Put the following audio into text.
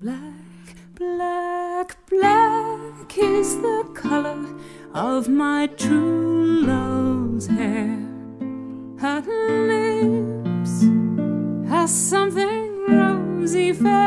Black, black, black is the color of my true love's hair. Her lips have something rosy fair.